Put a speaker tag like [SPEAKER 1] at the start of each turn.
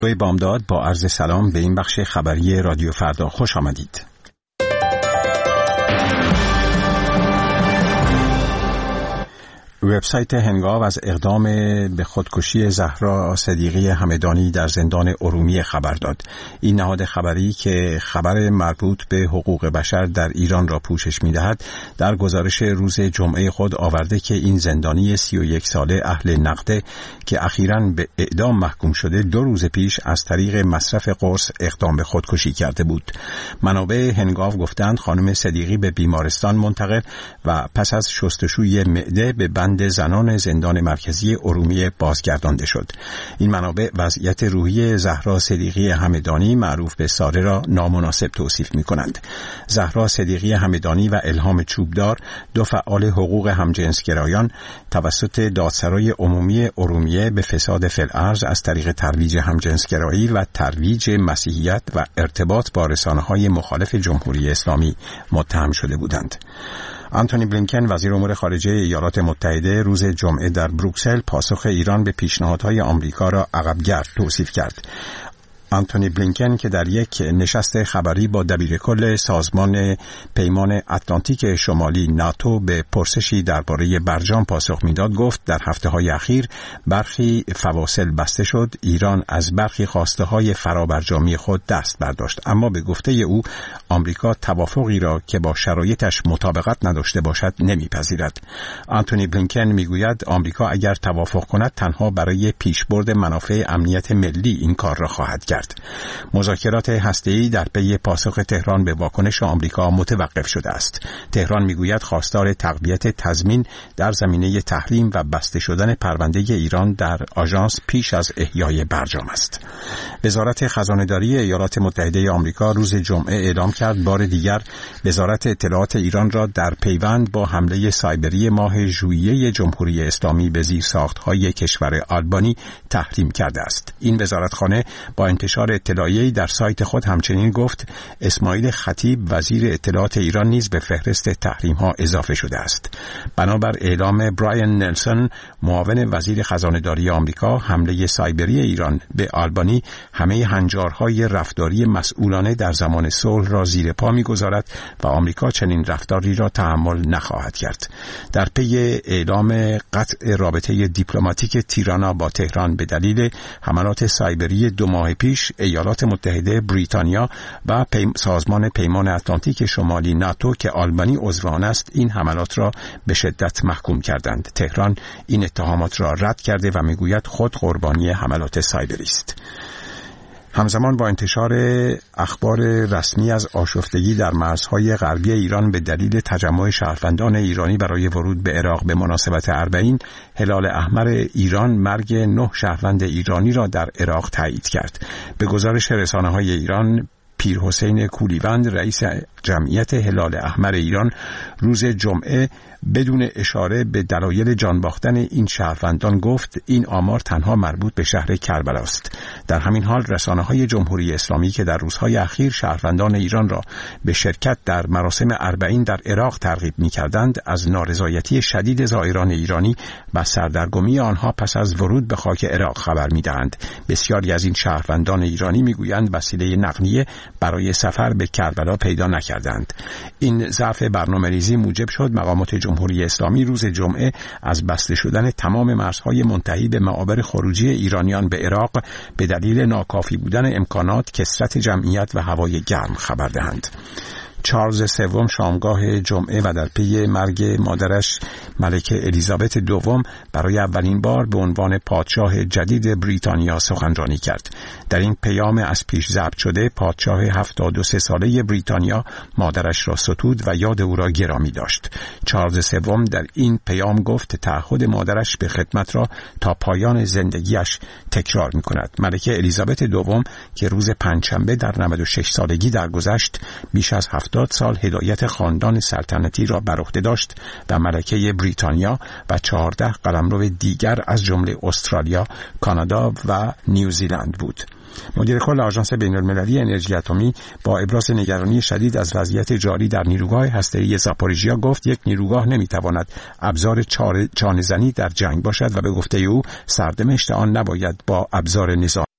[SPEAKER 1] بامداد با عرض سلام به این بخش خبری رادیو فردا خوش آمدید. وبسایت هنگاو از اقدام به خودکشی زهرا صدیقی همدانی در زندان ارومیه خبر داد. این نهاد خبری که خبر مربوط به حقوق بشر در ایران را پوشش می‌دهد، در گزارش روز جمعه خود آورده که این زندانی 31 ساله اهل نقده که اخیراً به اعدام محکوم شده 2 روز پیش از طریق مصرف قرص اقدام به خودکشی کرده بود. منابع هنگاو گفتند خانم صدیقی به بیمارستان منتقل و پس از شستشوی معده به بند زنان زندان مرکزی ارومیه بازگردانده شد. این منابع وضعیت روحی زهرا صدیقی همدانی معروف به ساره را نامناسب توصیف می‌کنند. زهرا صدیقی همدانی و الهام چوبدار، 2 فعال حقوق همجنسگرایان، توسط دادسرای عمومی ارومیه به فساد فی‌الارض از طریق ترویج همجنسگرایی و ترویج مسیحیت و ارتباط با رسانه‌های مخالف جمهوری اسلامی متهم شده بودند. آنتونی بلینکن وزیر امور خارجه ایالات متحده روز جمعه در بروکسل پاسخ ایران به پیشنهادهای آمریکا را عقب‌گرد توصیف کرد. آنتونی بلینکن که در یک نشست خبری با دبیرکل سازمان پیمان اتلانتیک شمالی ناتو به پرسشی درباره برجام پاسخ میداد گفت در هفته‌های اخیر برخی فواصل بسته شد، ایران از برخی خواسته‌های فرابرجامی خود دست برداشت، اما به گفته او آمریکا توافقی را که با شرایطش مطابقت نداشته باشد نمیپذیرد. آنتونی بلینکن میگوید آمریکا اگر توافق کند تنها برای پیشبرد منافع امنیت ملی این کار را خواهد کرد. مذاکرات هسته‌ای در پی پاسخ تهران به واکنش آمریکا متوقف شده است. تهران میگوید خواستار تقویت تضمین در زمینه تحریم و بسته شدن پرونده ایران در آژانس پیش از احیای برجام است. وزارت خزانه‌داری ایالات متحده آمریکا روز جمعه اعلام کرد بار دیگر وزارت اطلاعات ایران را در پیوند با حمله سایبری ماه ژوئیه جمهوری اسلامی به زیرساخت‌های کشور آلبانی تحریم کرده است. این وزارتخانه با انتشار اطلاعیه‌ای در سایت خود همچنین گفت اسماعیل خطیب وزیر اطلاعات ایران نیز به فهرست تحریم‌ها اضافه شده است. بنابر اعلام برایان نلسون معاون وزیر خزانه‌داری آمریکا، حمله سایبری ایران به آلبانی همه هنجارهای رفتاری مسئولانه در زمان صلح را زیر پا می‌گذارد و آمریکا چنین رفتاری را تحمل نخواهد کرد. در پی اعلام قطع رابطه دیپلماتیک تیرانا با تهران به دلیل حملات سایبری 2 ماه پیش، ایالات متحده، بریتانیا و سازمان پیمان اتلانتیک شمالی ناتو که آلبانی عضو آن است این حملات را به شدت محکوم کردند. تهران این اتهامات را رد کرده و میگوید خود قربانی حملات سایبری است. همزمان با انتشار اخبار رسمی از آشفتگی در مرزهای غربی ایران به دلیل تجمع شهروندان ایرانی برای ورود به عراق به مناسبت اربعین، هلال احمر ایران مرگ 9 شهروند ایرانی را در عراق تایید کرد. به گزارش رسانه‌های ایران، پیر حسین کولیوند رئیس جمعیت هلال احمر ایران روز جمعه بدون اشاره به دلایل جان باختن این شهروندان گفت این آمار تنها مربوط به شهر کربلا است. در همین حال رسانه‌های جمهوری اسلامی که در روزهای اخیر شهروندان ایران را به شرکت در مراسم اربعین در عراق ترغیب می‌کردند، از نارضایتی شدید زائران ایرانی و سردرگمی آنها پس از ورود به خاک عراق خبر می‌دهند. بسیاری از این شهروندان ایرانی می‌گویند وسیله نقلیه برای سفر به کربلا پیدا نکردند. این ضعف برنامه‌ریزی موجب شد مقامات جمهوری اسلامی روز جمعه از بسته شدن تمام مرزهای منتهی به معابر خروجی ایرانیان به عراق به دلیل ناکافی بودن امکانات، کثرت جمعیت و هوای گرم خبر دهند. چارلز سوم شامگاه جمعه و در پی مرگ مادرش ملکه الیزابت دوم برای اولین بار به عنوان پادشاه جدید بریتانیا سخنرانی کرد. در این پیام از پیش ضبط شده پادشاه 73 ساله بریتانیا مادرش را ستود و یاد او را گرامی داشت. چارلز سوم در این پیام گفت تعهد مادرش به خدمت را تا پایان زندگیش تکرار می‌کند. ملکه الیزابت دوم که روز پنجشنبه در 96 سالگی درگذشت بیش از 70 سال هدایت خاندان سلطنتی را بر عهده داشت و ملکه بریتانیا و 14 قلمرو دیگر از جمله استرالیا، کانادا و نیوزیلند بود. مدیر کل آژانس بین‌المللی انرژی اتمی با ابراز نگرانی شدید از وضعیت جاری در نیروگاه هسته‌ای زاپوریژیا گفت یک نیروگاه نمیتواند ابزار چانه‌زنی در جنگ باشد و به گفته او سرنوشت آن نباید با ابزار نظامی